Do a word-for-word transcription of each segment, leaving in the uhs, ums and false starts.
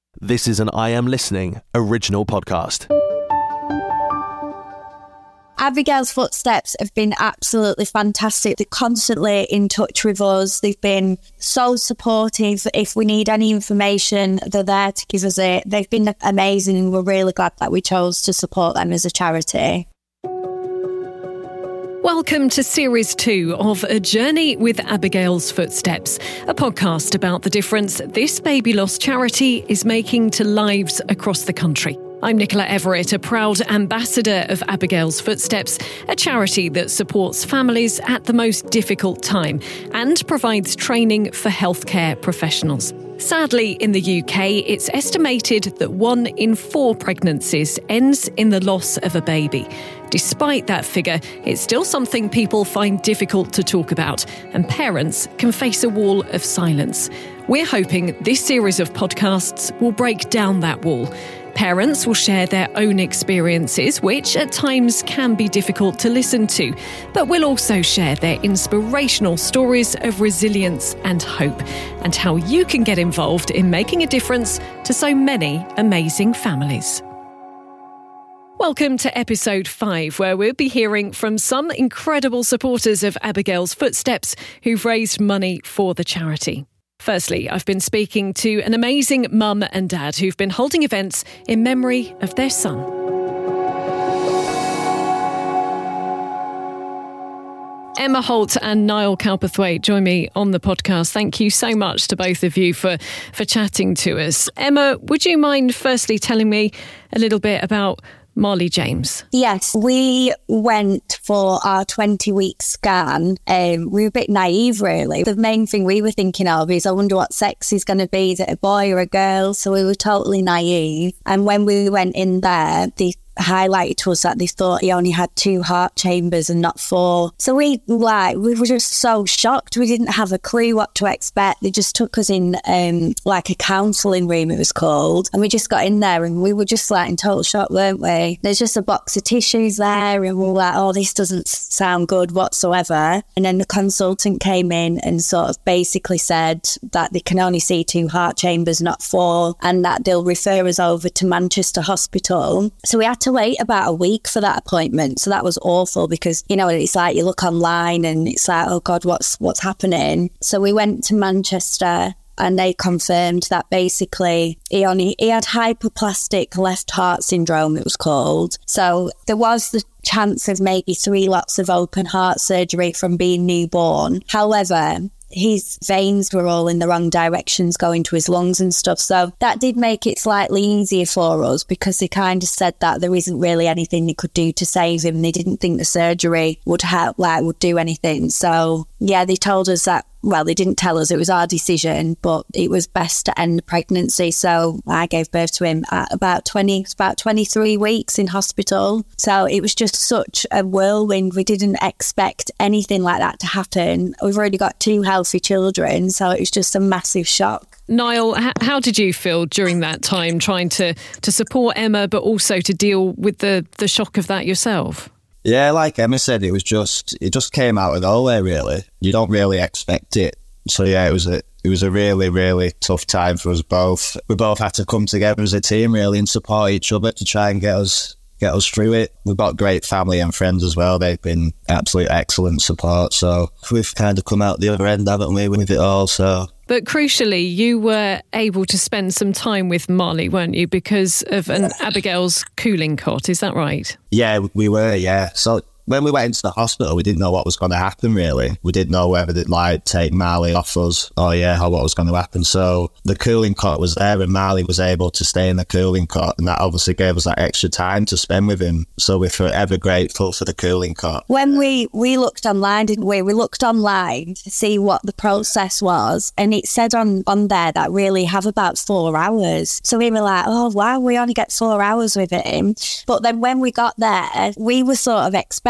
This is an I Am Listening original podcast. Abigail's Footsteps have been absolutely fantastic. They're constantly in touch with us. They've been so supportive. If we need any information, they're there to give us it. They've been amazing, and we're really glad that we chose to support them as a charity. Welcome to Series two of A Journey with Abigail's Footsteps, a podcast about the difference this baby loss charity is making to lives across the country. I'm Nicola Everett, a proud ambassador of Abigail's Footsteps, a charity that supports families at the most difficult time and provides training for healthcare professionals. Sadly, in the U K, it's estimated that one in four pregnancies ends in the loss of a baby. Despite that figure, it's still something people find difficult to talk about, and parents can face a wall of silence. We're hoping this series of podcasts will break down that wall. Parents will share their own experiences, which at times can be difficult to listen to, but will also share their inspirational stories of resilience and hope, and how you can get involved in making a difference to so many amazing families. Welcome to episode five, where we'll be hearing from some incredible supporters of Abigail's Footsteps who've raised money for the charity. Firstly, I've been speaking to an amazing mum and dad who've been holding events in memory of their son. Emma Holt and Niall Calperthwaite join me on the podcast. Thank you so much to both of you for, for chatting to us. Emma, would you mind firstly telling me a little bit about Marley James? Yes, we went for our twenty-week scan. Um, we were a bit naive, really. The main thing we were thinking of is, I wonder what sex he's going to be. Is it a boy or a girl? So we were totally naive. And when we went in there, the highlighted to us that they thought he only had two heart chambers and not four. So we like we were just so shocked. We didn't have a clue what to expect. They just took us in um like a counselling room, it was called, and we just got in there and we were just like in total shock, weren't we? There's just a box of tissues there and we were like, oh, this doesn't sound good whatsoever. And then the consultant came in and sort of basically said that they can only see two heart chambers, not four, and that they'll refer us over to Manchester Hospital. So we had to wait about a week for that appointment. So that was awful because, you know, it's like you look online and it's like, oh God, what's what's happening? So we went to Manchester and they confirmed that basically he only he had hypoplastic left heart syndrome, it was called. So there was the chance of maybe three lots of open heart surgery from being newborn. However, his veins were all in the wrong directions going to his lungs and stuff. So that did make it slightly easier for us because they kind of said that there isn't really anything they could do to save him. They didn't think the surgery would help, like would do anything. So yeah, they told us that, well, they didn't tell us, it was our decision, but it was best to end the pregnancy. So I gave birth to him at about twenty, about twenty-three weeks in hospital. So it was just such a whirlwind. We didn't expect anything like that to happen. We've already got two healthy children, so it was just a massive shock. Niall, how did you feel during that time trying to, to support Emma, but also to deal with the, the shock of that yourself? Yeah, like Emma said, it was just, it just came out of nowhere, really. You don't really expect it. So yeah, it was a, it was a really, really tough time for us both. We both had to come together as a team, really, and support each other to try and get us, get us through it. We've got great family and friends as well. They've been absolute excellent support. So we've kind of come out the other end, haven't we, with it all, so... But crucially, you were able to spend some time with Marley, weren't you, because of an Abigail's cooling cot, is that right? Yeah, we were, yeah. So when we went into the hospital, we didn't know what was going to happen, really. We didn't know whether they'd, like, take Marley off us or, yeah, how what was going to happen. So the cooling cot was there and Marley was able to stay in the cooling cot, and that obviously gave us that extra time to spend with him. So we're forever grateful for the cooling cot. When we, we looked online, didn't we? We looked online to see what the process was, and it said on, on there that really have about four hours. So we were like, oh, wow, we only get four hours with him. But then when we got there, we were sort of expecting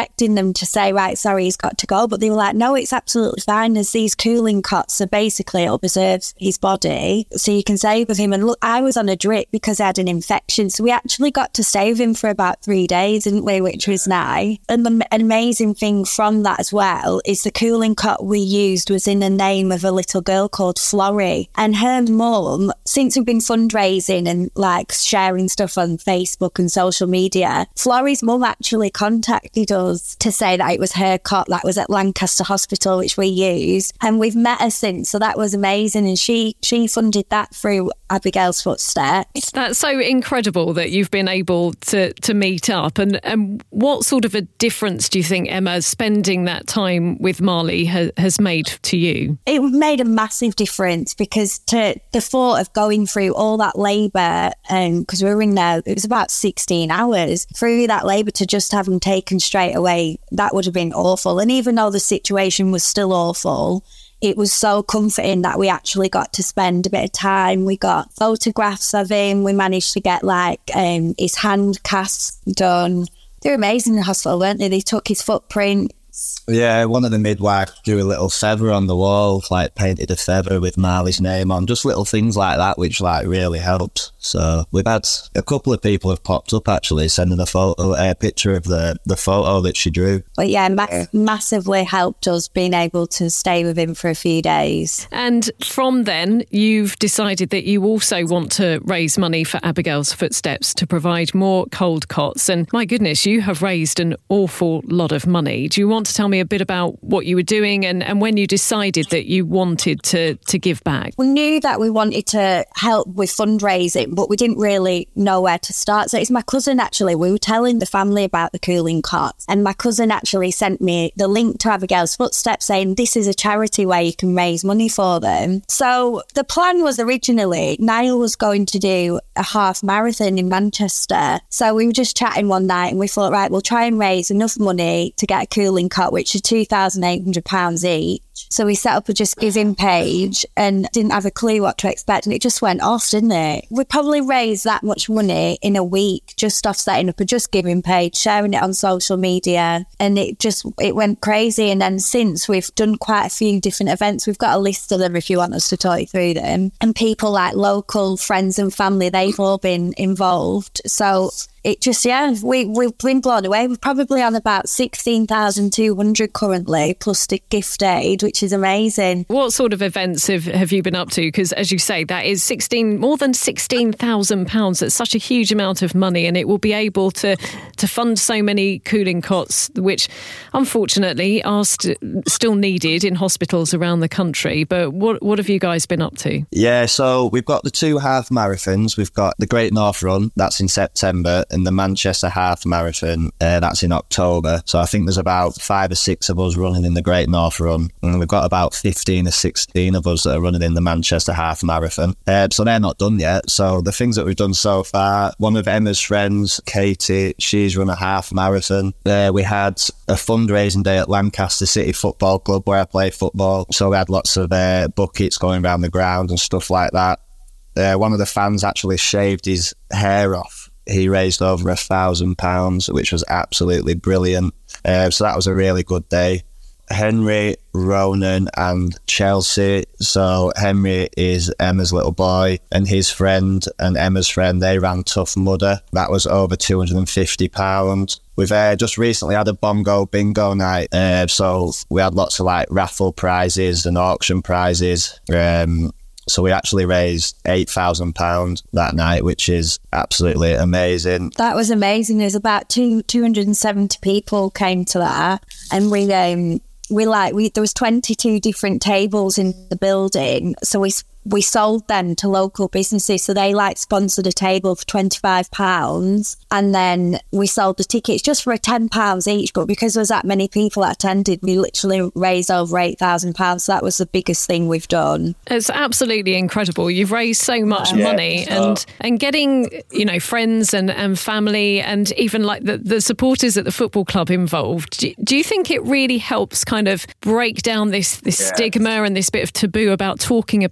expecting them to say, right, sorry, he's got to go. But they were like, no, it's absolutely fine. There's these cooling cots. So basically it'll preserve his body so you can stay with him. And look, I was on a drip because I had an infection. So we actually got to stay with him for about three days, didn't we? Which was nice. And the amazing thing from that as well is the cooling cot we used was in the name of a little girl called Florrie. And her mum, since we've been fundraising and like sharing stuff on Facebook and social media, Florrie's mum actually contacted us to say that it was her cot that was at Lancaster Hospital, which we used. And we've met her since. So that was amazing. And she, she funded that through Abigail's Footsteps. That's so incredible that you've been able to, to meet up. And, and what sort of a difference do you think, Emma, spending that time with Marley ha- has made to you? It made a massive difference because to the thought of going through all that labour, because um, we were in there, it was about sixteen hours, through that labour to just have him taken straight away, that would have been awful. And even though the situation was still awful, it was so comforting that we actually got to spend a bit of time. We got photographs of him. We managed to get like um, his hand casts done. They're amazing in the hospital, weren't they? They took his footprint. Yeah, one of the midwives drew a little feather on the wall, like painted a feather with Marley's name on, just little things like that, which like really helped. So we've had a couple of people have popped up actually sending a photo, a picture of the, the photo that she drew. But yeah, ma- yeah, massively helped us being able to stay with him for a few days. And from then, you've decided that you also want to raise money for Abigail's Footsteps to provide more cold cots. And my goodness, you have raised an awful lot of money. Do you want to tell me a bit about what you were doing and, and when you decided that you wanted to, to give back? We knew that we wanted to help with fundraising, but we didn't really know where to start. So it's my cousin actually, we were telling the family about the cooling cots, and my cousin actually sent me the link to Abigail's Footsteps saying this is a charity where you can raise money for them. So the plan was originally, Niall was going to do a half marathon in Manchester. So we were just chatting one night and we thought, right, we'll try and raise enough money to get a cooling cot, which is two thousand eight hundred pounds each. So we set up a Just Giving page and didn't have a clue what to expect, and it just went off, didn't it? We probably raised that much money in a week just off setting up a Just Giving page, sharing it on social media, and it just, it went crazy. And then since, we've done quite a few different events. We've got a list of them if you want us to talk you through them. And people like local friends and family, they've all been involved. So it just, yeah, we, we've been blown away. We're probably on about sixteen thousand two hundred currently, plus the gift aid, which is amazing. What sort of events have, have you been up to? Because as you say, that is sixteen, more than sixteen thousand pounds. That's such a huge amount of money, and it will be able to, to fund so many cooling cots, which unfortunately are st- still needed in hospitals around the country. But what, what have you guys been up to? Yeah, so we've got the two half marathons. We've got the Great North Run, that's in September, and the Manchester Half Marathon, uh, that's in October. So I think there's about five or six of us running in the Great North Run, and we've got about fifteen or sixteen of us that are running in the Manchester Half Marathon. Uh, so they're not done yet. So the things that we've done so far, one of Emma's friends, Katie, she's run a half marathon. Uh, we had a fundraising day at Lancaster City Football Club where I play football. So we had lots of uh, buckets going around the ground and stuff like that. Uh, one of the fans actually shaved his hair off. He raised over a thousand pounds, which was absolutely brilliant. Uh, so that was a really good day. Henry, Ronan and Chelsea. So Henry is Emma's little boy, and his friend and Emma's friend, they ran Tough Mudder. That was over two hundred fifty pounds. We've uh, just recently had a bongo bingo night. Uh, so we had lots of like raffle prizes and auction prizes. Um, So we actually raised eight thousand pounds that night, which is absolutely amazing. That was amazing. There's about two, two hundred seventy people came to that. And we, um, we like, we, there was twenty-two different tables in the building. So we we sold them to local businesses. So they like sponsored a table for twenty-five pounds. And then we sold the tickets just for ten pounds each. But because there was that many people that attended, we literally raised over eight thousand pounds. So that was the biggest thing we've done. It's absolutely incredible. You've raised so much yeah. money and, and getting, you know, friends and, and family and even like the, the supporters at the football club involved. Do, do you think it really helps kind of break down this, this yeah. stigma and this bit of taboo about talking about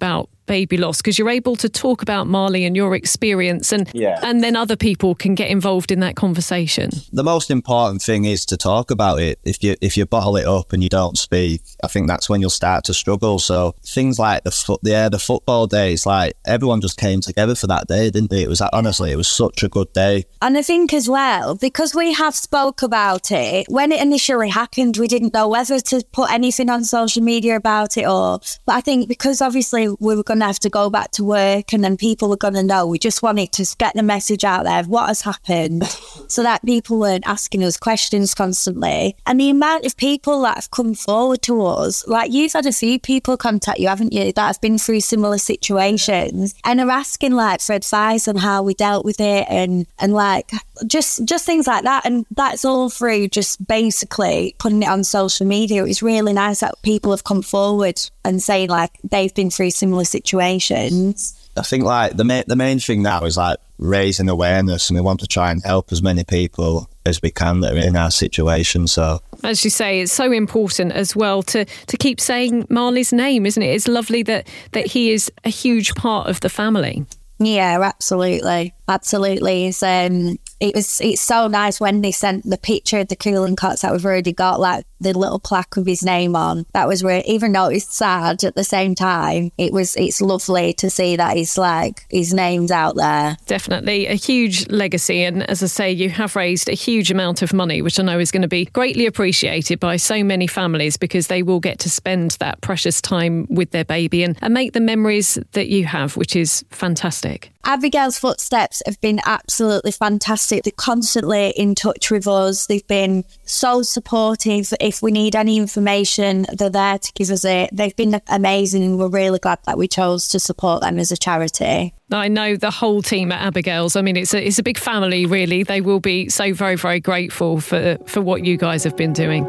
baby loss, because you're able to talk about Marley and your experience, and Yeah. and then other people can get involved in that conversation. The most important thing is to talk about it. If you if you bottle it up and you don't speak, I think that's when you'll start to struggle. So things like the foot, yeah, the football days, like everyone just came together for that day, didn't they? It was honestly, it was such a good day. And I think as well, because we have spoke about it, when it initially happened, we didn't know whether to put anything on social media about it or, but I think because obviously we were going to have to go back to work and then people were going to know, we just wanted to get the message out there of what has happened so that people weren't asking us questions constantly. And the amount of people that have come forward to us, like you've had a few people contact you, haven't you, that have been through similar situations and are asking like for advice on how we dealt with it and, and like just, just things like that. And that's all through just basically putting it on social media. It's really nice that people have come forward and saying like they've been through similar situations. I think like the main, the main thing now is like raising awareness, and we want to try and help as many people as we can that are in our situation. So as you say, it's so important as well to to keep saying Marley's name, isn't it? It's lovely that that he is a huge part of the family. Yeah, absolutely. Absolutely. It's, um, it was, it's so nice when they sent the picture of the cooling cots that we've already got, like the little plaque with his name on. That was where, even though it's sad at the same time, it was, it's lovely to see that he's like, his name's out there. Definitely a huge legacy. And as I say, you have raised a huge amount of money, which I know is going to be greatly appreciated by so many families because they will get to spend that precious time with their baby and, and make the memories that you have, which is fantastic. Abigail's Footsteps have been absolutely fantastic. They're constantly in touch with us. They've been so supportive. If we need any information, they're there to give us it. They've been amazing and we're really glad that we chose to support them as a charity. I know the whole team at Abigail's. I mean, it's a, it's a big family, really. They will be so very, very grateful for, for what you guys have been doing.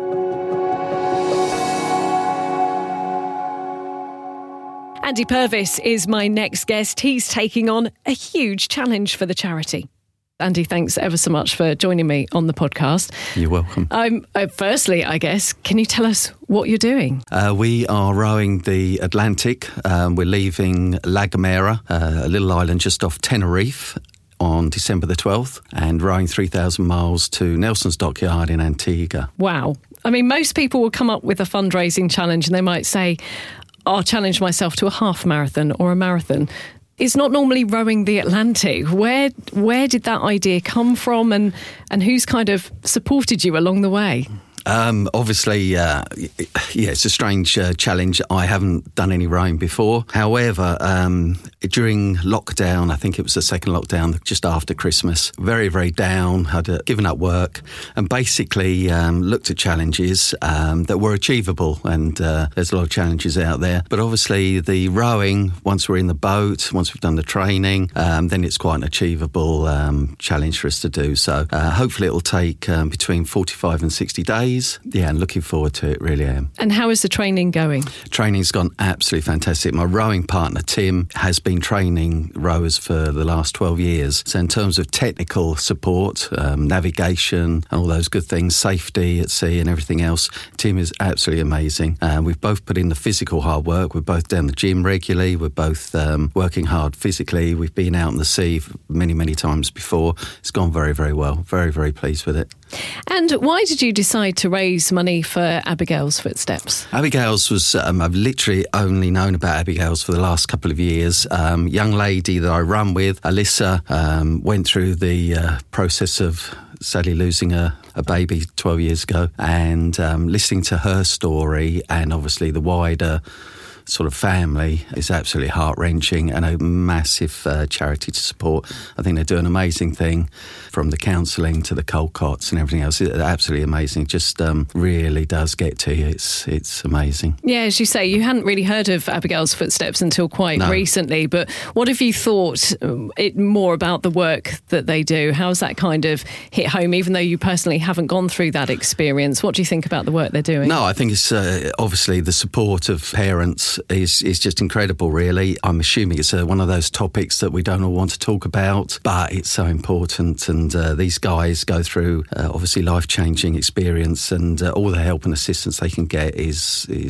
Andy Purvis is my next guest. He's taking on a huge challenge for the charity. Andy, thanks ever so much for joining me on the podcast. You're welcome. Um, uh, firstly, I guess, can you tell us what you're doing? Uh, we are rowing the Atlantic. Um, we're leaving La Gomera, uh, a little island just off Tenerife, on December the twelfth, and rowing three thousand miles to Nelson's Dockyard in Antigua. Wow. I mean, most people will come up with a fundraising challenge and they might say, I'll challenge myself to a half marathon or a marathon. It's not normally rowing the Atlantic. Where where did that idea come from, and, and who's kind of supported you along the way? Um, obviously, uh, yeah, it's a strange uh, challenge. I haven't done any rowing before. However, um, during lockdown, I think it was the second lockdown, just after Christmas, very, very down, had uh, given up work and basically um, looked at challenges um, that were achievable. And uh, there's a lot of challenges out there. But obviously, the rowing, once we're in the boat, once we've done the training, um, then it's quite an achievable um, challenge for us to do. So uh, hopefully it will take um, between forty-five and sixty days. Yeah, and looking forward to it, really am. And how is the training going? Training's gone absolutely fantastic. My rowing partner, Tim, has been training rowers for the last twelve years. So in terms of technical support, um, navigation, and all those good things, safety at sea and everything else, Tim is absolutely amazing. Uh, we've both put in the physical hard work. We're both down the gym regularly. We're both um, working hard physically. We've been out in the sea many, many times before. It's gone very, very well. Very, very pleased with it. And why did you decide to raise money for Abigail's Footsteps? Abigail's was, um, I've literally only known about Abigail's for the last couple of years. Um, young lady that I run with, Alyssa, um, went through the uh, process of sadly losing a, a baby twelve years ago, and um, listening to her story and obviously the wider sort of family is absolutely heart-wrenching, and a massive uh, charity to support. I think they do an amazing thing, from the counselling to the cold cots and everything else. It's absolutely amazing. It just um, really does get to you. It's it's amazing. Yeah, as you say, you hadn't really heard of Abigail's Footsteps until quite no. recently, but what have you thought it more about the work that they do? How's that kind of hit home, even though you personally haven't gone through that experience? What do you think about the work they're doing? No, I think it's uh, obviously the support of parents is, is just incredible, really. I'm assuming it's uh, one of those topics that we don't all want to talk about, but it's so important. And uh, these guys go through uh, obviously life-changing experience, and uh, all the help and assistance they can get is is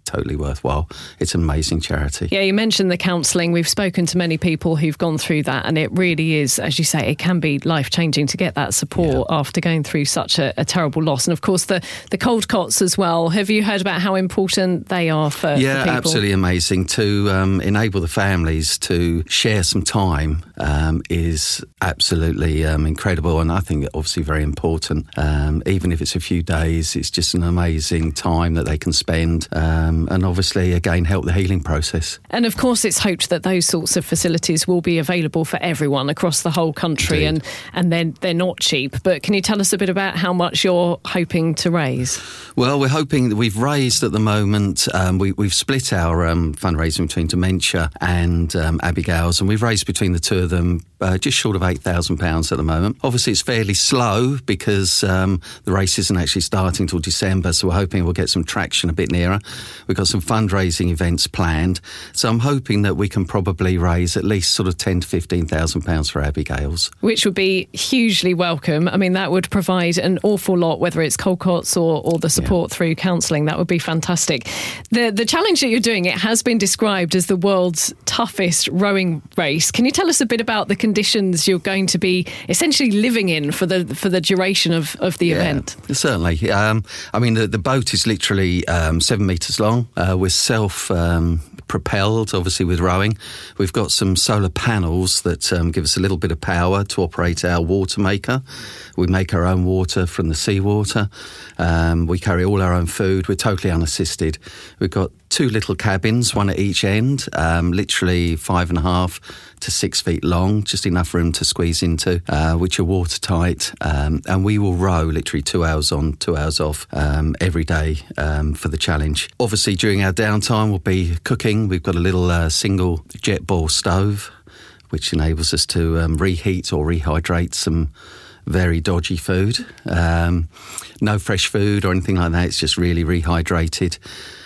totally worthwhile. It's an amazing charity. Yeah, you mentioned the counselling. We've spoken to many people who've gone through that, and it really is, as you say, it can be life-changing to get that support yeah. after going through such a, a terrible loss. And of course, the, the cold cots as well. Have you heard about how important they are for, yeah, for people? Absolutely amazing. To um, enable the families to share some time um, is absolutely um, incredible, and I think obviously very important. Um, even if it's a few days, it's just an amazing time that they can spend, um, and obviously again help the healing process. And of course, it's hoped that those sorts of facilities will be available for everyone across the whole country. Indeed. and and then they're not cheap. But can you tell us a bit about how much you're hoping to raise? Well, we're hoping that we've raised at the moment, um, we, we've split our um, fundraising between Dementia and um, Abigail's, and we've raised between the two of them uh, just short of eight thousand pounds at the moment. Obviously, it's fairly slow because um, the race isn't actually starting till December, so we're hoping we'll get some traction a bit nearer. We've got some fundraising events planned, so I'm hoping that we can probably raise at least sort of ten to fifteen thousand pounds for Abigail's. Which would be hugely welcome. I mean, that would provide an awful lot, whether it's cold cots or, or the support yeah. through counselling. That would be fantastic. The the challenge that you're doing, it has been described as the world's toughest rowing race. Can you tell us a bit about the conditions you're going to be essentially living in for the for the duration of, of the yeah, event? Certainly. Um, I mean, the, the boat is literally um, seven metres long. Uh, we're self... Um, propelled, obviously, with rowing. We've got some solar panels that um, give us a little bit of power to operate our water maker. We make our own water from the seawater. Um, we carry all our own food. We're totally unassisted. We've got two little cabins, one at each end, um, literally five and a half to six feet long, just enough room to squeeze into, uh, which are watertight. Um, and we will row literally two hours on, two hours off um, every day um, for the challenge. Obviously, during our downtime, we'll be cooking. We've got a little uh, single jet ball stove, which enables us to um, reheat or rehydrate some very dodgy food. Um, no fresh food or anything like that. It's just really rehydrated.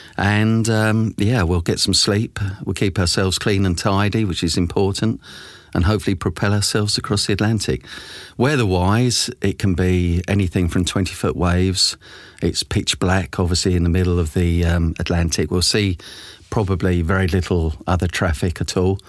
And, um, yeah, we'll get some sleep. We'll keep ourselves clean and tidy, which is important, and hopefully propel ourselves across the Atlantic. Weather-wise, it can be anything from twenty-foot waves. It's pitch black, obviously, in the middle of the um, Atlantic. We'll see probably very little other traffic at all.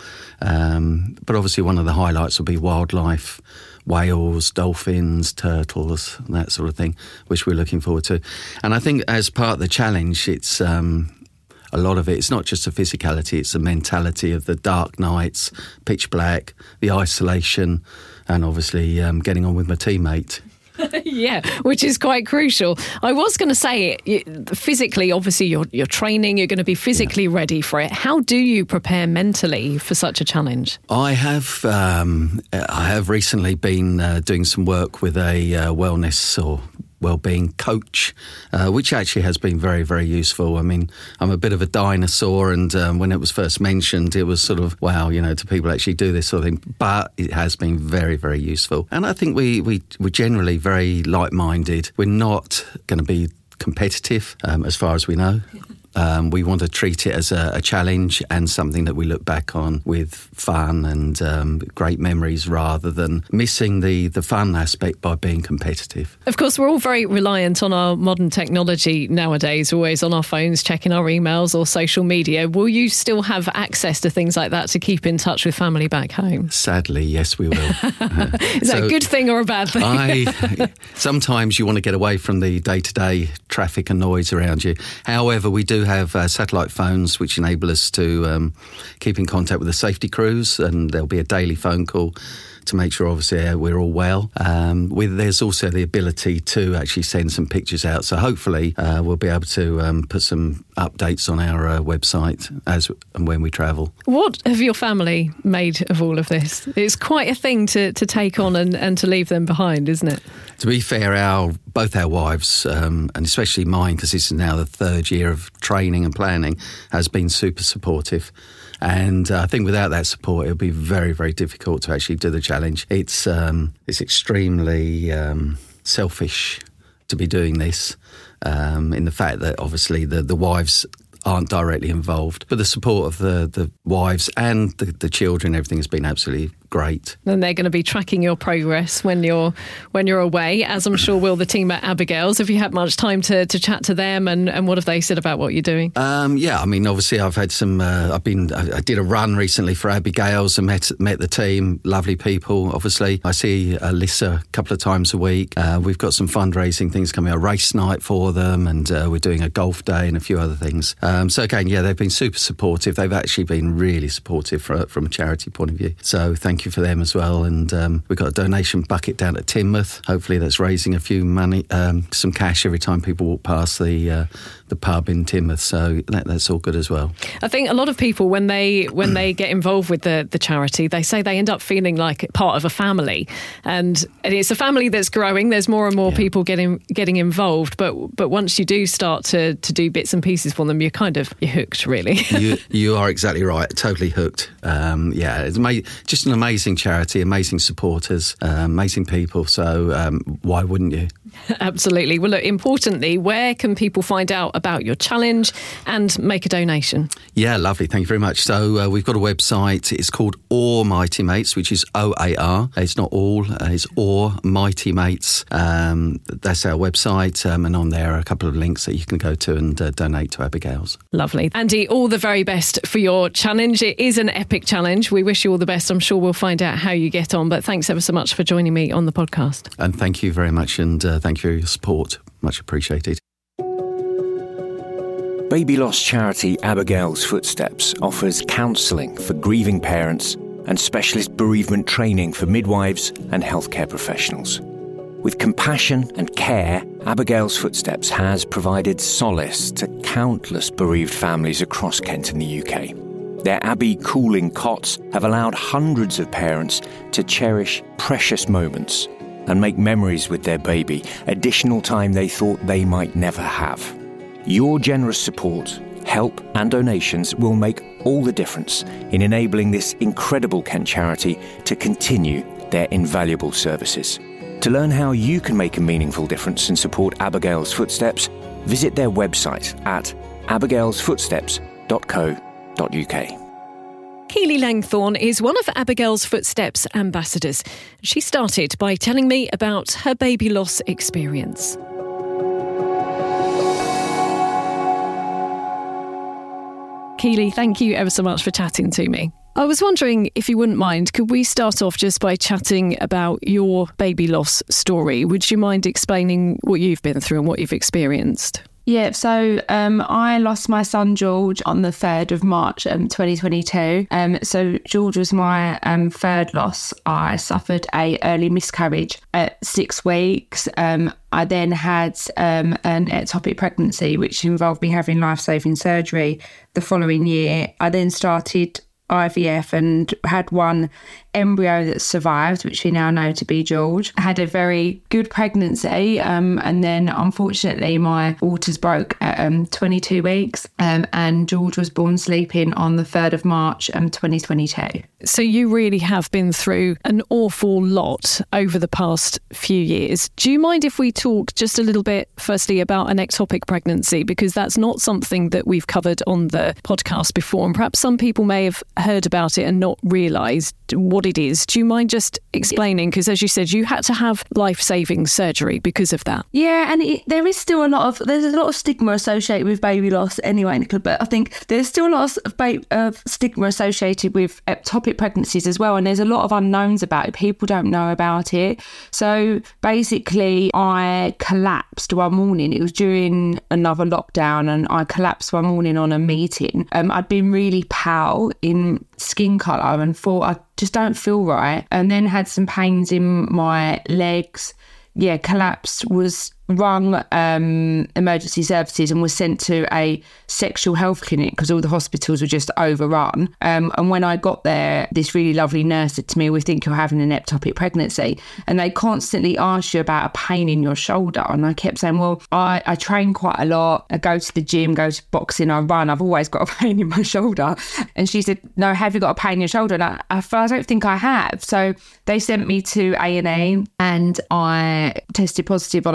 Um, but obviously one of the highlights will be wildlife, whales, dolphins, turtles, that sort of thing, which we're looking forward to. And I think as part of the challenge, it's um, a lot of it, it's not just the physicality, it's the mentality of the dark nights, pitch black, the isolation, and obviously um, getting on with my teammate. Yeah, which is quite crucial. I was going to say, physically, obviously, you're you're training, you're going to be physically yeah. ready for it. How do you prepare mentally for such a challenge? I have um, I have recently been uh, doing some work with a uh, wellness or wellbeing coach, uh, which actually has been very, very useful. I mean, I'm a bit of a dinosaur, and um, when it was first mentioned, it was sort of, wow, you know, do people actually do this sort of thing? But it has been very, very useful. And I think we, we, we're generally very like-minded. We're not going to be competitive, um, as far as we know. Um, we want to treat it as a, a challenge and something that we look back on with fun and um, great memories, rather than missing the, the fun aspect by being competitive. Of course, we're all very reliant on our modern technology nowadays, always on our phones, checking our emails or social media. Will you still have access to things like that to keep in touch with family back home? Sadly, yes, we will. Is that so, a good thing or a bad thing? I, sometimes you want to get away from the day-to-day traffic and noise around you. However, we do have uh, satellite phones which enable us to um, keep in contact with the safety crews, and there'll be a daily phone call to make sure, obviously, uh, we're all well. Um, with, there's also the ability to actually send some pictures out, so hopefully uh, we'll be able to um, put some updates on our uh, website as and when we travel. What have your family made of all of this? It's quite a thing to, to take on and, and to leave them behind, isn't it? To be fair, our both our wives, um, and especially mine, because this is now the third year of training and planning, has been super supportive. And uh, I think without that support, it would be very, very difficult to actually do the challenge. It's um, it's extremely um, selfish to be doing this, um, in the fact that obviously the, the wives aren't directly involved. But the support of the, the wives and the, the children, everything has been absolutely great. And they're going to be tracking your progress when you're when you're away, as I'm sure will the team at Abigail's. Have you had much time to, to chat to them, and, and what have they said about what you're doing? Um, yeah, I mean, obviously I've had some, uh, I've been, I did a run recently for Abigail's and met, met the team, lovely people, obviously. I see Alyssa a couple of times a week. Uh, we've got some fundraising things coming, a race night for them, and uh, we're doing a golf day and a few other things. Um, so again, yeah, they've been super supportive. They've actually been really supportive for, from a charity point of view. So thank you for them as well. And um, we've got a donation bucket down at Teignmouth. Hopefully that's raising a few money, um, some cash every time people walk past the uh, the pub in Teignmouth. So that, that's all good as well. I think a lot of people, when they when they get involved with the, the charity, they say they end up feeling like part of a family. And, and it's a family that's growing. There's more and more yeah. people getting getting involved. But but once you do start to, to do bits and pieces for them, you're kind of you're hooked, really. you, you are exactly right. Totally hooked. Um, yeah, it's ama- just an amazing charity, amazing supporters, uh, amazing people. So um, why wouldn't you? Absolutely. Well, look, importantly, where can people find out about your challenge and make a donation? Yeah, lovely. Thank you very much. So uh, we've got a website. It's called O A R Mighty Mates, which is O A R. It's not all. Uh, it's O A R Mighty Mates. Um, that's our website. Um, and on there are a couple of links that you can go to and uh, donate to Abigail's. Lovely. Andy, all the very best for your challenge. It is an epic challenge. We wish you all the best. I'm sure we'll find out how you get on. But thanks ever so much for joining me on the podcast. And thank you very much. And uh, thank you for your support. Much appreciated. Baby loss charity Abigail's Footsteps offers counselling for grieving parents and specialist bereavement training for midwives and healthcare professionals. With compassion and care, Abigail's Footsteps has provided solace to countless bereaved families across Kent and the U K. Their Abbey cooling cots have allowed hundreds of parents to cherish precious moments and make memories with their baby, additional time they thought they might never have. Your generous support, help and donations will make all the difference in enabling this incredible Kent charity to continue their invaluable services. To learn how you can make a meaningful difference and support Abigail's Footsteps, visit their website at abigails footsteps dot co dot uk. Keely Langthorne is one of Abigail's Footsteps ambassadors. She started by telling me about her baby loss experience. Keely, thank you ever so much for chatting to me. I was wondering, if you wouldn't mind, could we start off just by chatting about your baby loss story? Would you mind explaining what you've been through and what you've experienced? Yeah, so um, I lost my son George on the third of March um, twenty twenty-two. Um, so George was my um, third loss. I suffered a early miscarriage at six weeks. Um, I then had um, an ectopic pregnancy, which involved me having life-saving surgery the following year. I then started I V F and had one embryo that survived, which we now know to be George. I had a very good pregnancy, um, and then unfortunately my waters broke at um, twenty-two weeks, um, and George was born sleeping on the third of March um, twenty twenty-two. So you really have been through an awful lot over the past few years. Do you mind if we talk just a little bit, firstly, about an ectopic pregnancy? Because that's not something that we've covered on the podcast before, and perhaps some people may have heard about it and not realised what it is. Do you mind just explaining? Because as you said, you had to have life-saving surgery because of that. Yeah, and it, there is still a lot of, there's a lot of stigma associated with baby loss anyway, Nicola, but I think there's still a lot of, ba- of stigma associated with ectopic pregnancies as well, and there's a lot of unknowns about it. People don't know about it. So basically, I collapsed one morning. It was during another lockdown, and I collapsed one morning on a meeting. Um, I'd been really pale in skin colour and thought I just don't feel right, and then had some pains in my legs. Yeah, collapsed, was rung um, emergency services and was sent to a sexual health clinic because all the hospitals were just overrun. Um, and when I got there, this really lovely nurse said to me, "We think you're having an ectopic pregnancy." And they constantly ask you about a pain in your shoulder. And I kept saying, well, I, I train quite a lot. I go to the gym, go to boxing, I run. I've always got a pain in my shoulder. And she said, "No, have you got a pain in your shoulder?" And I, I, I don't think I have. So they sent me to A and E, and I tested positive on a pregnancy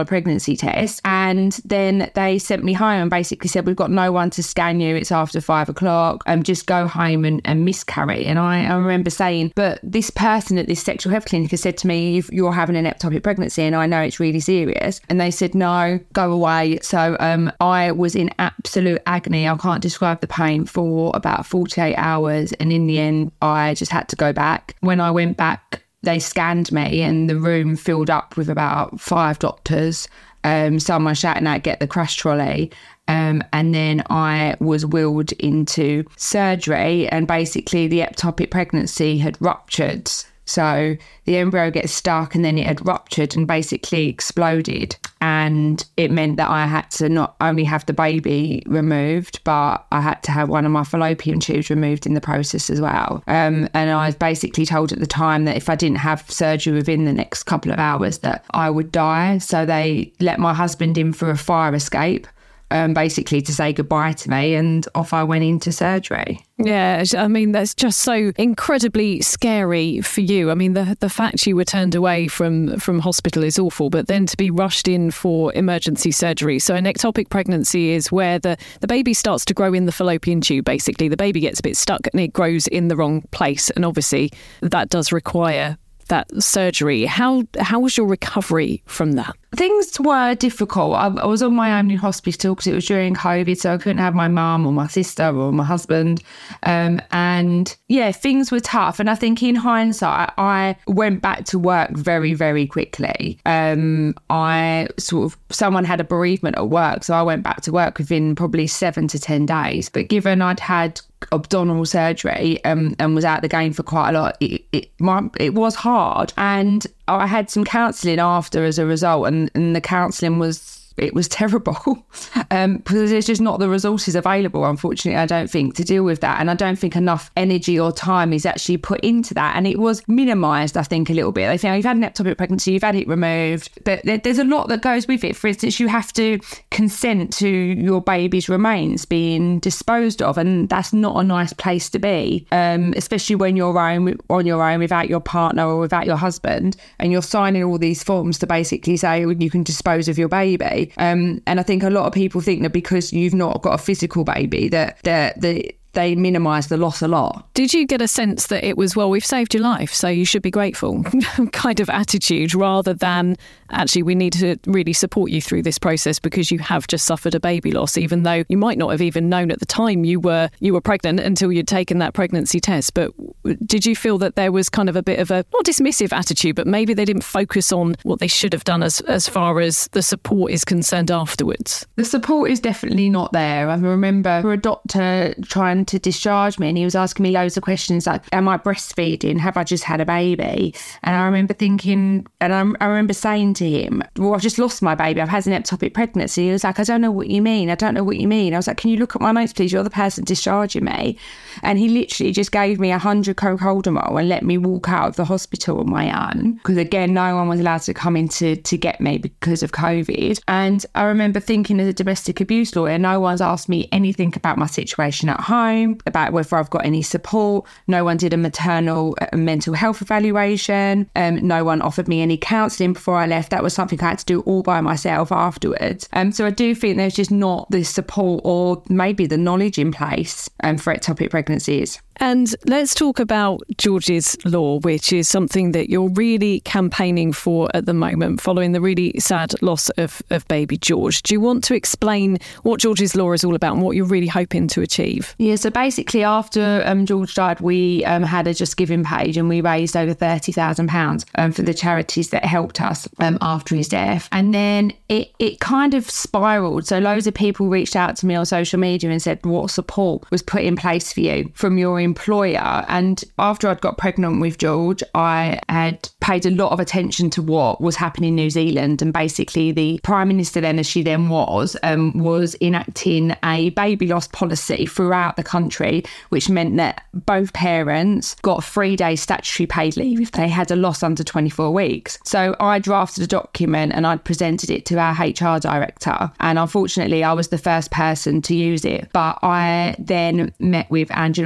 pregnancy test. And then they sent me home and basically said, we've got no one to scan you. It's after five o'clock. Um, just go home and, and miscarry. And I, I remember saying, but this person at this sexual health clinic has said to me, if you're having an ectopic pregnancy and I know it's really serious. And they said, no, go away. So um, I was in absolute agony. I can't describe the pain for about forty-eight hours. And in the end, I just had to go back. When I went back, they scanned me and the room filled up with about five doctors. Um, someone shouting out, get the crash trolley. Um, and then I was wheeled into surgery, and basically the ectopic pregnancy had ruptured. So the embryo gets stuck and then it had ruptured and basically exploded. And it meant that I had to not only have the baby removed, but I had to have one of my fallopian tubes removed in the process as well. Um, and I was basically told at the time that if I didn't have surgery within the next couple of hours that I would die. So they let my husband in for a fire escape. Um, basically to say goodbye to me, and off I went into surgery. Yeah, I mean, that's just so incredibly scary for you. I mean, the the fact you were turned away from, from hospital is awful, but then to be rushed in for emergency surgery. So an ectopic pregnancy is where the, the baby starts to grow in the fallopian tube, basically. The baby gets a bit stuck and it grows in the wrong place. And obviously that does require that surgery. How how was your recovery from that? Things were difficult. I, I was on my own in hospital because it was during COVID, so I couldn't have my mum or my sister or my husband. Um, and yeah, things were tough. And I think in hindsight, I went back to work very, very quickly. Um, I sort of, someone had a bereavement at work, so I went back to work within probably seven to ten days. But given I'd had abdominal surgery um, and was out the game for quite a lot, it, it, my, it was hard. And I had some counselling after as a result, and, and the counselling was, it was terrible um, because there's just not the resources available, unfortunately, I don't think, to deal with that. And I don't think enough energy or time is actually put into that. And it was minimised, I think, a little bit. They think, oh, you've had an ectopic pregnancy, you've had it removed. But there, there's a lot that goes with it. For instance, you have to consent to your baby's remains being disposed of. And that's not a nice place to be, um, especially when you're on, on your own without your partner or without your husband. And you're signing all these forms to basically say you can dispose of your baby. Um, and I think a lot of people think that because you've not got a physical baby that that the they minimise the loss a lot. Did you get a sense that it was, well, we've saved your life, so you should be grateful kind of attitude, rather than actually we need to really support you through this process because you have just suffered a baby loss, even though you might not have even known at the time you were you were pregnant until you'd taken that pregnancy test? But did you feel that there was kind of a bit of a, not dismissive attitude, but maybe they didn't focus on what they should have done as, as far as the support is concerned afterwards? The support is definitely not there. I remember for a doctor trying to discharge me, and he was asking me loads of questions like, am I breastfeeding? Have I just had a baby? And I remember thinking, and I, I remember saying to him, well, I've just lost my baby. I've had an ectopic pregnancy. He was like, I don't know what you mean. I don't know what you mean. I was like, can you look at my notes, please? You're the person discharging me. And he literally just gave me a hundred co-Coldamol and let me walk out of the hospital on my own. Because again, no one was allowed to come in to, to get me because of COVID. And I remember thinking, as a domestic abuse lawyer, no one's asked me anything about my situation at home, about whether I've got any support. No one did a maternal uh, mental health evaluation. Um, no one offered me any counselling before I left. That was something I had to do all by myself afterwards. Um, so I do think there's just not the support or maybe the knowledge in place um, for ectopic pregnancies. And let's talk about George's Law, which is something that you're really campaigning for at the moment, following the really sad loss of, of baby George. Do you want to explain what George's Law is all about and what you're really hoping to achieve? Yeah, so basically after um, George died, we um, had a Just Giving page, and we raised over thirty thousand pounds um, for the charities that helped us um, after his death. And then it, it kind of spiralled. So loads of people reached out to me on social media and said, what support was put in place for you from your employer? And after I'd got pregnant with George, I had paid a lot of attention to what was happening in New Zealand. And basically the Prime Minister then, as she then was, um, was enacting a baby loss policy throughout the country, which meant that both parents got three days statutory paid leave if they had a loss under twenty-four weeks. So I drafted a document and I'd presented it to our H R director. And unfortunately, I was the first person to use it. But I then met with Angela Crawley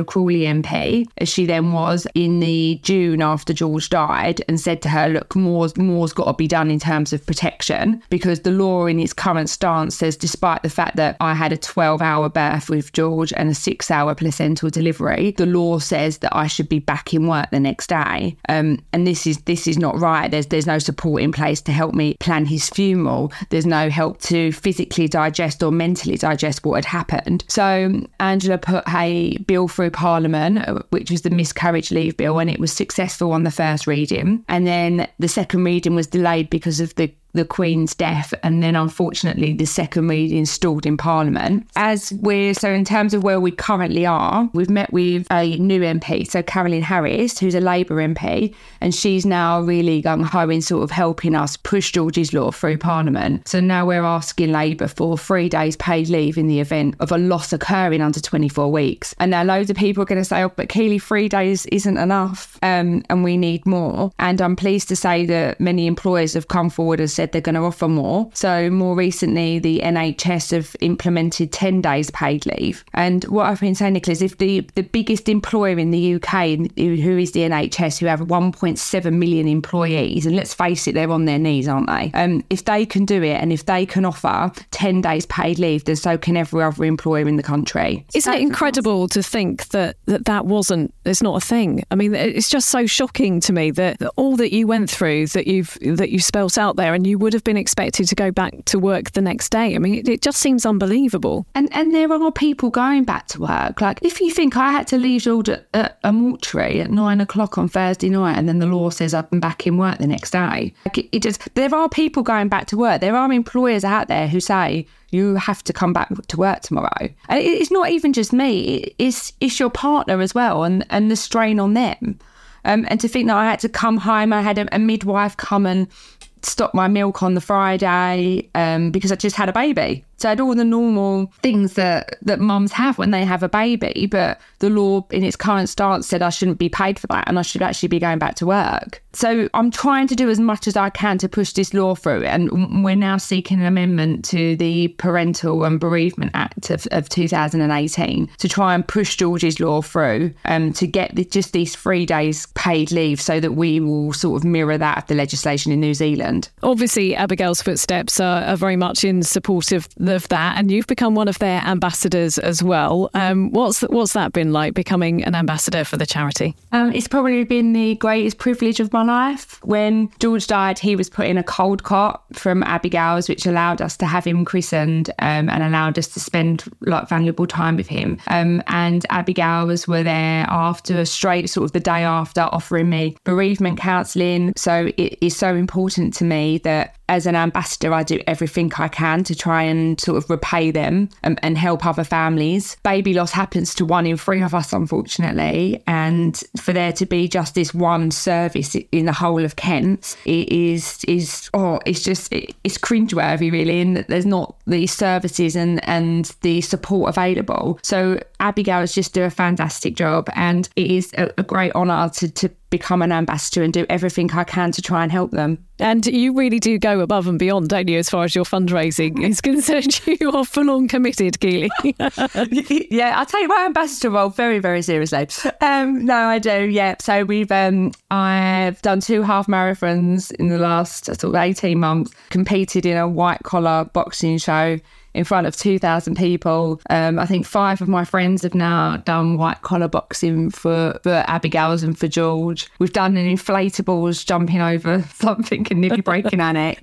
M P, as she then was, in the June after George died, and said to her, look, more's, more's got to be done in terms of protection, because the law in its current stance says, despite the fact that I had a twelve hour birth with George and a six hour placental delivery, the law says that I should be back in work the next day. Um, and this is this is not right. There's, there's no support in place to help me plan his funeral. There's no help to physically digest or mentally digest what had happened. So Angela put a bill through Parliament, which was the miscarriage leave bill, and it was successful on the first reading. And then the second reading was delayed because of the the Queen's death, and then unfortunately the second reading stalled in Parliament. As we're so in terms of where we currently are, we've met with a new M P, so Carolyn Harris, who's a Labour M P, and she's now really gung-ho in sort of helping us push George's Law through Parliament. So now we're asking Labour for three days paid leave in the event of a loss occurring under twenty-four weeks. And now loads of people are going to say, oh, but Keely, three days isn't enough, um, and we need more. And I'm pleased to say that many employers have come forward and said they're going to offer more. So more recently, the N H S have implemented ten days paid leave. And what I've been saying, Nicola, is if the, the biggest employer in the U K, who is the N H S, who have one point seven million employees, and let's face it, they're on their knees, aren't they? Um, if they can do it, and if they can offer ten days paid leave, then so can every other employer in the country. Isn't it incredible to think that that, that wasn't, it's not a thing? I mean, it's just so shocking to me that, that all that you went through, that you've that you spelt out there, and you would have been expected to go back to work the next day. I mean, it, it just seems unbelievable. And and there are people going back to work. Like, if you think I had to leave George at, at a mortuary at nine o'clock on Thursday night, and then the law says I'm back in work the next day, like it, it just, there are people going back to work. There are employers out there who say, you have to come back to work tomorrow. And it, it's not even just me, it's it's your partner as well, and, and the strain on them. Um, and to think that I had to come home, I had a, a midwife come and stop my milk on the Friday um, because I just had a baby. So I had all the normal things that, that mums have when they have a baby, but the law in its current stance said I shouldn't be paid for that and I should actually be going back to work. So I'm trying to do as much as I can to push this law through, and we're now seeking an amendment to the Parental and Bereavement Act of, of two thousand eighteen to try and push George's Law through um, to get the, just these three days paid leave, so that we will sort of mirror that of the legislation in New Zealand. Obviously, Abigail's Footsteps are, are very much in support of, of that, and you've become one of their ambassadors as well. Um, what's what's that been like, becoming an ambassador for the charity? Um, it's probably been the greatest privilege of my life. When George died, he was put in a cold cot from Abigail's, which allowed us to have him christened um, and allowed us to spend like valuable time with him. Um, and Abigail's were there after, straight sort of the day after, offering me bereavement counselling. So it is so important to me that as an ambassador, I do everything I can to try and sort of repay them and, and help other families. Baby loss happens to one in three of us, unfortunately. And for there to be just this one service in the whole of Kent, it is, is oh, it's just, it, it's cringeworthy, really, in that there's not the services and, and the support available. So Abigail has just done a fantastic job, and it is a, a great honour to, to become an ambassador and do everything I can to try and help them. And you really do go above and beyond, don't you, as far as your fundraising is concerned? You are full on committed, Keely. Yeah, I take my ambassador role very, very seriously. Um, no, I do, yeah. So we've, um, I've done two half marathons in the last sort of eighteen months, competed in a white collar boxing show in front of two thousand people. Um, I think five of my friends have now done white collar boxing for, for Abigail's and for George. We've done an inflatables jumping over something and nearly breaking our neck.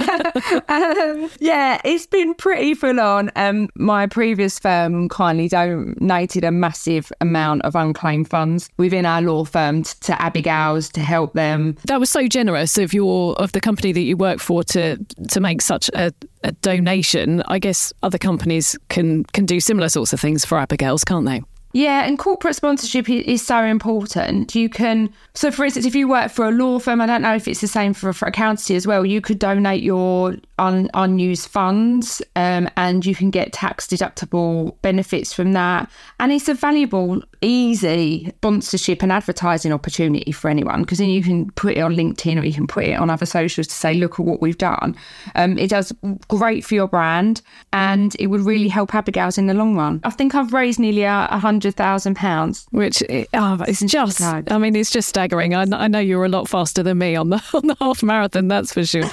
um, yeah, it's been pretty full on. Um, my previous firm kindly donated a massive amount of unclaimed funds within our law firm t- to Abigail's to help them. That was so generous of your of the company that you work for to to make such a, a donation. I guess other companies can can do similar sorts of things for Abigail's, can't they? Yeah, and corporate sponsorship is so important. You can, so for instance, if you work for a law firm, I don't know if it's the same for, for accountancy as well, you could donate your un, unused funds um, and you can get tax deductible benefits from that. And it's a valuable easy sponsorship and advertising opportunity for anyone, because then you can put it on LinkedIn or you can put it on other socials to say, look at what we've done. Um, it does great for your brand, and it would really help Abigail's in the long run. I think I've raised nearly a hundred thousand pounds, which oh, it's just, I mean, it's just staggering. I, I know you're a lot faster than me on the on the half marathon, that's for sure.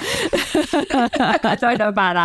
I don't know about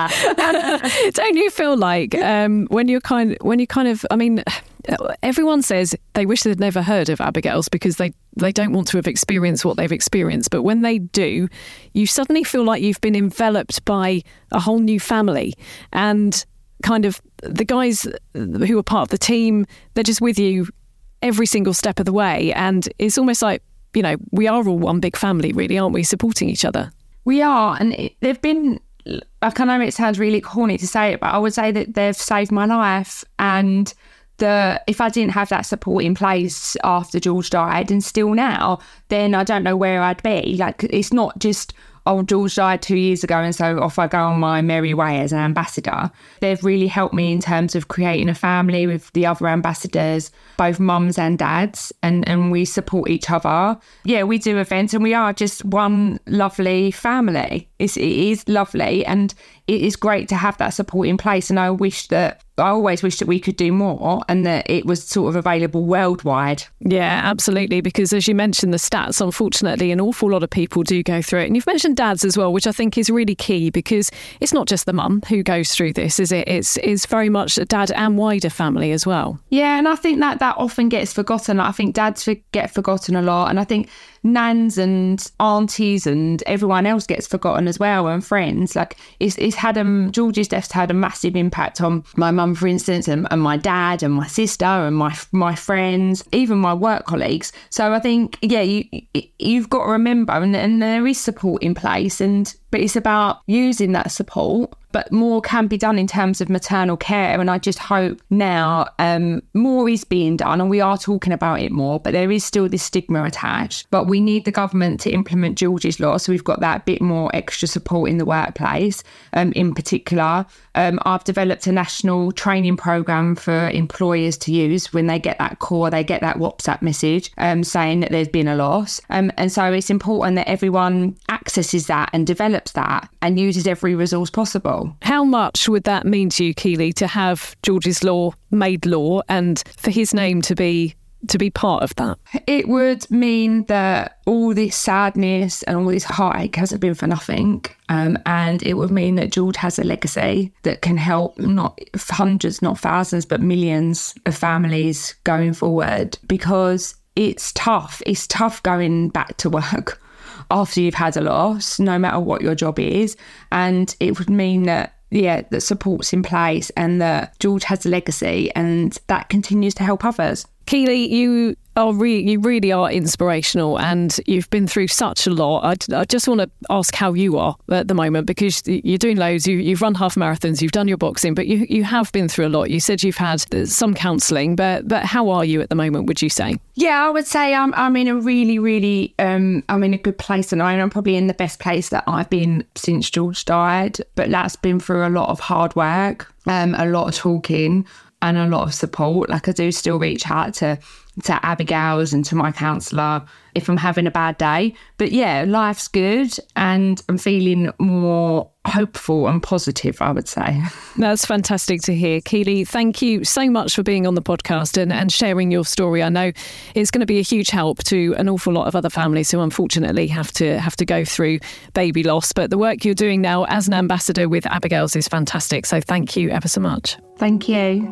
that. Don't you feel like um, when you're kind, when you kind of, I mean, everyone says they wish they'd never heard of Abigail's because they, they don't want to have experienced what they've experienced. But when they do, you suddenly feel like you've been enveloped by a whole new family. And kind of the guys who are part of the team, they're just with you every single step of the way. And it's almost like, you know, we are all one big family, really, aren't we, supporting each other? We are. And it, they've been, I know it sounds really corny to say it, but I would say that they've saved my life. And the if I didn't have that support in place after George died, and still now, then I don't know where I'd be. Like, it's not just, oh, George died two years ago and so off I go on my merry way as an ambassador. They've really helped me in terms of creating a family with the other ambassadors, both mums and dads, and, and we support each other. Yeah, we do events and we are just one lovely family. It's, it is lovely, and it is great to have that support in place. And I wish that, I always wish that we could do more and that it was sort of available worldwide. Yeah, absolutely. Because as you mentioned, the stats, unfortunately, an awful lot of people do go through it. And you've mentioned dads as well, which I think is really key, because it's not just the mum who goes through this, is it? It's, it's very much a dad and wider family as well. Yeah, and I think that that often gets forgotten. I think dads get forgotten a lot. And I think nans and aunties and everyone else gets forgotten as well, and friends. Like, it's, it's had a, George's death's had a massive impact on my mum, for instance, and, and my dad and my sister and my my friends, even my work colleagues. So I think, yeah, you, you've got to remember, and, and there is support in place, and but it's about using that support. But more can be done in terms of maternal care. And I just hope now um, more is being done, and we are talking about it more, but there is still this stigma attached. But we need the government to implement George's Law, so we've got that bit more extra support in the workplace. Um, in particular, um, I've developed a national training programme for employers to use when they get that call, they get that WhatsApp message um, saying that there's been a loss. Um, and so it's important that everyone accesses that and develops that and uses every resource possible. How much would that mean to you, Keely, to have George's Law made law and for his name to be to be part of that? It would mean that all this sadness and all this heartache hasn't been for nothing. Um, and it would mean that George has a legacy that can help not hundreds, not thousands, but millions of families going forward, because it's tough. It's tough going back to work after you've had a loss, no matter what your job is. And it would mean that, yeah, that support's in place and that George has a legacy and that continues to help others. Keely, you are re- you really are inspirational, and you've been through such a lot. I, I just want to ask how you are at the moment, because you're doing loads. You, you've run half marathons, you've done your boxing, but you you have been through a lot. You said you've had some counselling, but but how are you at the moment, would you say? Yeah, I would say I'm I'm in a really, really, um, I'm in a good place, and I'm probably in the best place that I've been since George died. But that's been through a lot of hard work, um, a lot of talking, and a lot of support. Like, I do still reach out to, to Abigail's and to my counsellor if I'm having a bad day. But yeah, life's good and I'm feeling more hopeful and positive, I would say. That's fantastic to hear. Keely, thank you so much for being on the podcast and, and sharing your story. I know it's going to be a huge help to an awful lot of other families who unfortunately have to have to go through baby loss. But the work you're doing now as an ambassador with Abigail's is fantastic. So thank you ever so much. Thank you.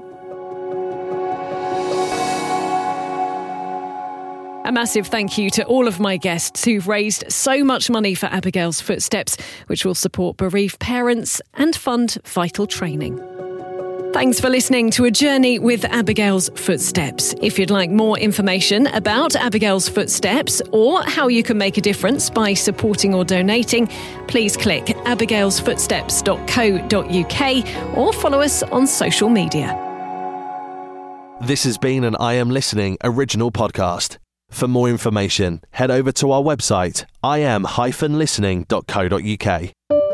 A massive thank you to all of my guests who've raised so much money for Abigail's Footsteps, which will support bereaved parents and fund vital training. Thanks for listening to A Journey with Abigail's Footsteps. If you'd like more information about Abigail's Footsteps or how you can make a difference by supporting or donating, please click abigails footsteps dot co dot uk or follow us on social media. This has been an I Am Listening original podcast. For more information, head over to our website, i am dash listening dot co dot uk.